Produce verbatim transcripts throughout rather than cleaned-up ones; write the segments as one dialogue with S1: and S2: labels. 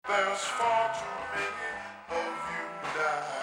S1: There's far too many of you die.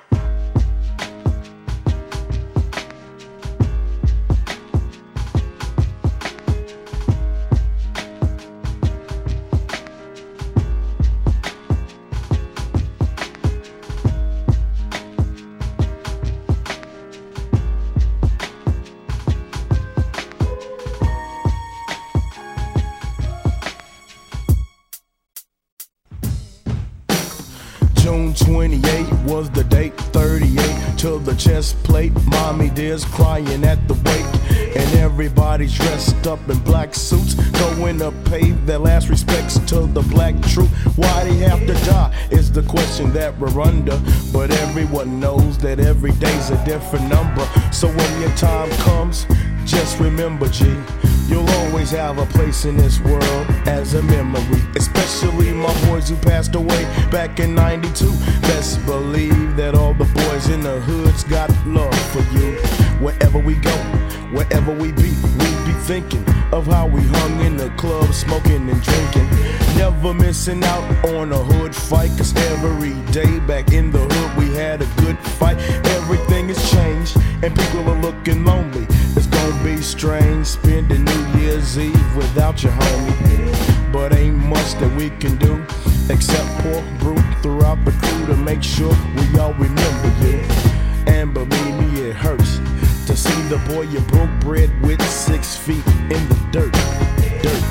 S2: June twenty-eighth was the date, thirty-eight to the chest plate. Mommy dear's crying at the wake, and everybody's dressed up in black suits, going to pay their last respects to the black troop. Why they have to die is the question that we're under, but everyone knows that every day's a different number. So when your time comes, just remember, G, you'll always have a place in this world as a memory, especially my boys who passed away back in ninety-two. Best believe that all the boys in the hoods got love for you. Wherever we go, wherever we be, we be thinking of how we hung in the club, smoking and drinking, never missing out on a hood fight, cause every day back in the hood we had a good fight. Everything has changed and people are looking lonely. It's gonna be strange spending New Year's Eve without your homie, but ain't much that we can do except pour brew throughout the crew to make sure we all remember you. And believe me, it hurts to see the boy you broke bread with six feet in the dirt, dirt.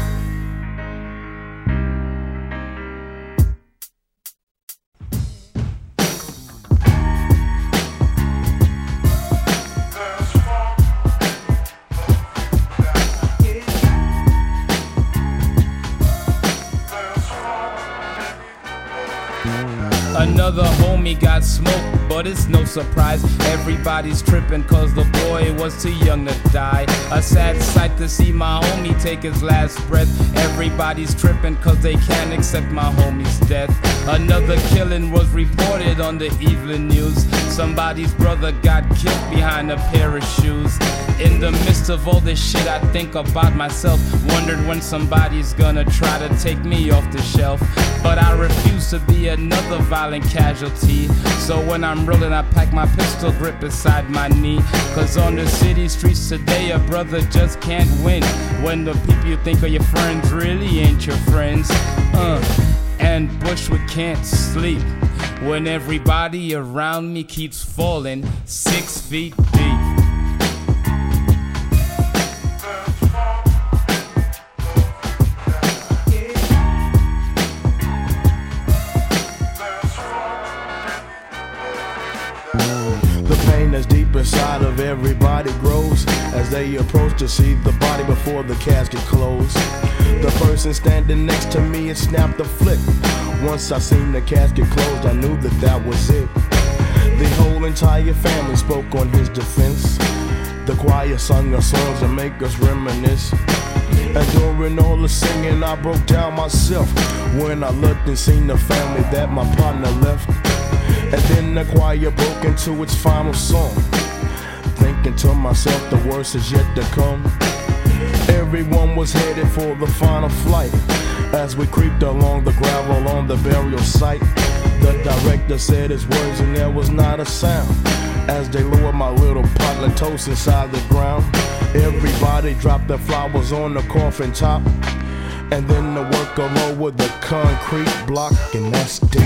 S3: Another homie got smoked, but it's no surprise. Everybody's tripping cause the boy was too young to die. A sad sight to see my homie take his last breath. Everybody's tripping cause they can't accept my homie's death. Another killing was reported on the evening news. Somebody's brother got killed behind a pair of shoes. In the midst of all this shit I think about myself, wondered when somebody's gonna try to take me off the shelf. But I refuse to be another violent casualty. So when I'm rolling I pack my pistol grip beside my knee. Cause on the city streets today a brother just can't win when the people you think are your friends really ain't your friends. Uh, and Bushwick can't sleep when everybody around me keeps falling six feet deep.
S2: The pain that's deep inside of everybody grows as they approach to see the body before the casket closed. The person standing next to me had snapped the flick. Once I seen the casket closed, I knew that that was it. The whole entire family spoke on his defense. The choir sung our songs to make us reminisce. And during all the singing I broke down myself when I looked and seen the family that my partner left. And then the choir broke into its final song, thinking to myself the worst is yet to come. Everyone was headed for the final flight as we creeped along the gravel on the burial site. The director said his words and there was not a sound as they lowered my little partner toast inside the ground. Everybody dropped their flowers on the coffin top, and then the worker lowered the concrete block, and that's deep.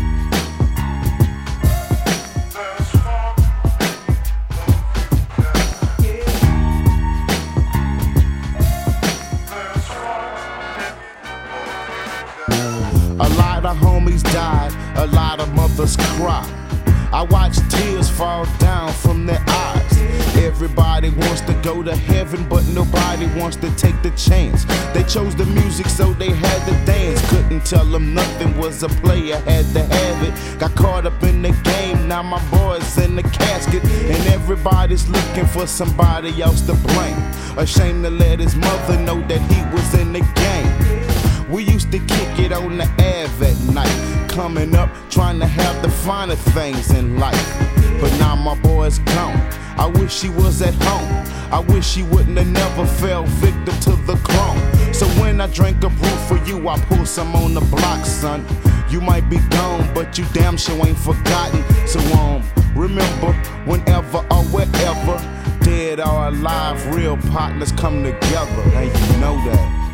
S4: A lot of homies died, a lot of mothers cried. I watched tears fall down from their eyes. Everybody wants to go to heaven, but nobody wants to take the chance. They chose the music, so they had to dance. Couldn't tell them nothing was a player, had to have it. Got caught up in the game, now my boy's in the casket, and everybody's looking for somebody else to blame. Ashamed to let his mother know that he was in the game. We used to kick it on the Ave at night, coming up trying to have the finer things in life. But now my boy's gone, I wish he was at home. I wish he wouldn't have never fell victim to the chrome. So when I drink a brew for you, I pull some on the block, son. You might be gone, but you damn sure ain't forgotten. So um, remember, whenever or wherever, dead or alive, real partners come together, and you know that.